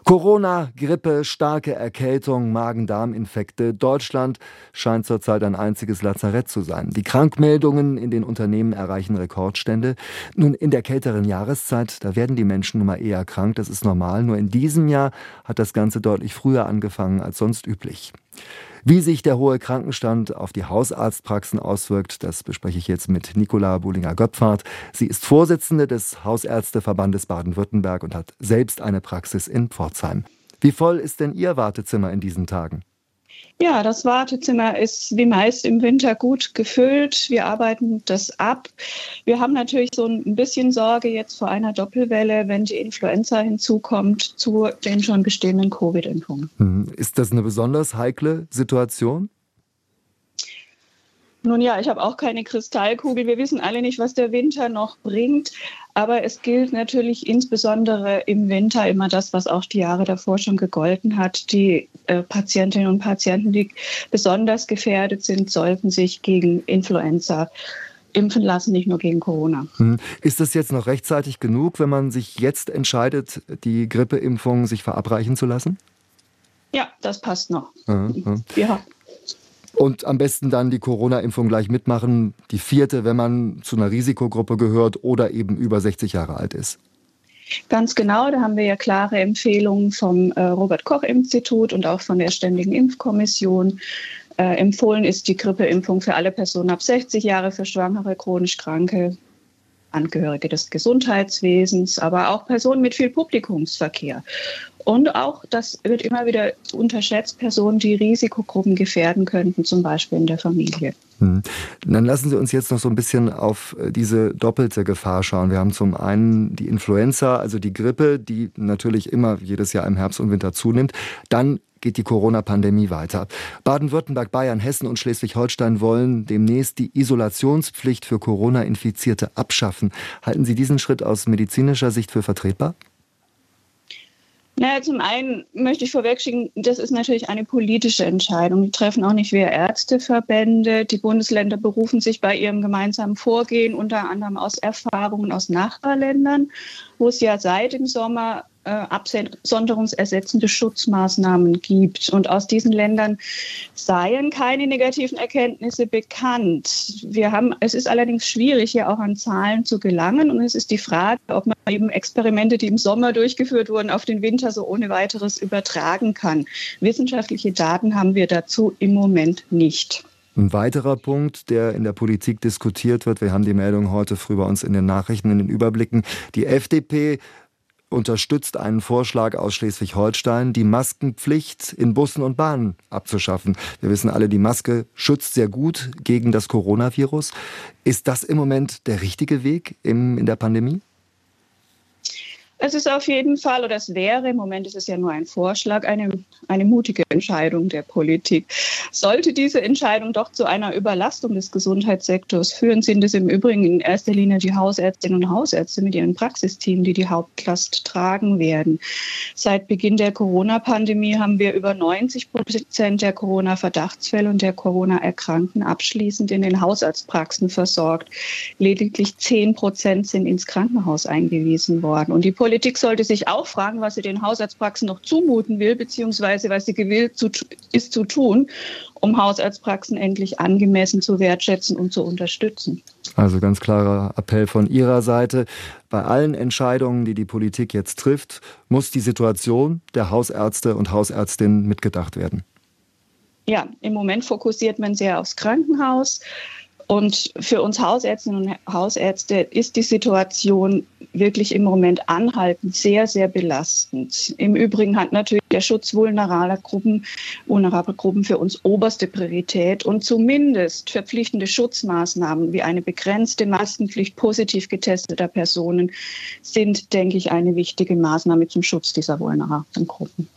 Corona, Grippe, starke Erkältung, Magen-Darm-Infekte. Deutschland scheint zurzeit ein einziges Lazarett zu sein. Die Krankmeldungen in den Unternehmen erreichen Rekordstände. Nun, in der kälteren Jahreszeit, da werden die Menschen nun mal eher krank. Das ist normal. Nur in diesem Jahr hat das Ganze deutlich früher angefangen als sonst üblich. Wie sich der hohe Krankenstand auf die Hausarztpraxen auswirkt, das bespreche ich jetzt mit Nicola Bullinger-Göpfert. Sie ist Vorsitzende des Hausärzteverbandes Baden-Württemberg und hat selbst eine Praxis in Pforzheim. Wie voll ist denn Ihr Wartezimmer in diesen Tagen? Ja, das Wartezimmer ist wie meist im Winter gut gefüllt. Wir arbeiten das ab. Wir haben natürlich so ein bisschen Sorge jetzt vor einer Doppelwelle, wenn die Influenza hinzukommt zu den schon bestehenden Covid-Impfungen. Ist das eine besonders heikle Situation? Nun ja, ich habe auch keine Kristallkugel. Wir wissen alle nicht, was der Winter noch bringt. Aber es gilt natürlich insbesondere im Winter immer das, was auch die Jahre davor schon gegolten hat. Die Patientinnen und Patienten, die besonders gefährdet sind, sollten sich gegen Influenza impfen lassen, nicht nur gegen Corona. Ist es jetzt noch rechtzeitig genug, wenn man sich jetzt entscheidet, die Grippeimpfung sich verabreichen zu lassen? Ja, das passt noch. Ja. Und am besten dann die Corona-Impfung gleich mitmachen, die 4., wenn man zu einer Risikogruppe gehört oder eben über 60 Jahre alt ist. Ganz genau, da haben wir ja klare Empfehlungen vom Robert-Koch-Institut und auch von der Ständigen Impfkommission. Empfohlen ist die Grippeimpfung für alle Personen ab 60 Jahre, für Schwangere, chronisch Kranke, Angehörige des Gesundheitswesens, aber auch Personen mit viel Publikumsverkehr. Und auch, das wird immer wieder unterschätzt, Personen, die Risikogruppen gefährden könnten, zum Beispiel in der Familie. Dann lassen Sie uns jetzt noch so ein bisschen auf diese doppelte Gefahr schauen. Wir haben zum einen die Influenza, also die Grippe, die natürlich immer jedes Jahr im Herbst und Winter zunimmt. Dann geht die Corona-Pandemie weiter. Baden-Württemberg, Bayern, Hessen und Schleswig-Holstein wollen demnächst die Isolationspflicht für Corona-Infizierte abschaffen. Halten Sie diesen Schritt aus medizinischer Sicht für vertretbar? Naja, zum einen möchte ich vorwegschicken, das ist natürlich eine politische Entscheidung. Die treffen auch nicht wir Ärzteverbände. Die Bundesländer berufen sich bei ihrem gemeinsamen Vorgehen unter anderem aus Erfahrungen aus Nachbarländern, wo es ja seit dem Sommer absonderungsersetzende Schutzmaßnahmen gibt. Und aus diesen Ländern seien keine negativen Erkenntnisse bekannt. Es ist allerdings schwierig, hier auch an Zahlen zu gelangen. Und es ist die Frage, ob man eben Experimente, die im Sommer durchgeführt wurden, auf den Winter so ohne weiteres übertragen kann. Wissenschaftliche Daten haben wir dazu im Moment nicht. Ein weiterer Punkt, der in der Politik diskutiert wird, wir haben die Meldung heute früh bei uns in den Nachrichten, in den Überblicken, die FDP unterstützt einen Vorschlag aus Schleswig-Holstein, die Maskenpflicht in Bussen und Bahnen abzuschaffen. Wir wissen alle, die Maske schützt sehr gut gegen das Coronavirus. Ist das im Moment der richtige Weg in der Pandemie? Es ist auf jeden Fall, oder es wäre, im Moment ist es ja nur ein Vorschlag, eine mutige Entscheidung der Politik. Sollte diese Entscheidung doch zu einer Überlastung des Gesundheitssektors führen, sind es im Übrigen in erster Linie die Hausärztinnen und Hausärzte mit ihren Praxisteams, die die Hauptlast tragen werden. Seit Beginn der Corona-Pandemie haben wir über 90% der Corona-Verdachtsfälle und der Corona-Erkrankten abschließend in den Hausarztpraxen versorgt. Lediglich 10% sind ins Krankenhaus eingewiesen worden. Und die Politik sollte sich auch fragen, was sie den Hausarztpraxen noch zumuten will, beziehungsweise was sie gewillt ist zu tun, um Hausarztpraxen endlich angemessen zu wertschätzen und zu unterstützen. Also ganz klarer Appell von Ihrer Seite. Bei allen Entscheidungen, die die Politik jetzt trifft, muss die Situation der Hausärzte und Hausärztinnen mitgedacht werden. Ja, im Moment fokussiert man sehr aufs Krankenhaus. Und für uns Hausärztinnen und Hausärzte ist die Situation wirklich im Moment anhaltend sehr, sehr belastend. Im Übrigen hat natürlich der Schutz vulnerabler Gruppen für uns oberste Priorität. Und zumindest verpflichtende Schutzmaßnahmen wie eine begrenzte Maskenpflicht positiv getesteter Personen sind, denke ich, eine wichtige Maßnahme zum Schutz dieser vulnerablen Gruppen.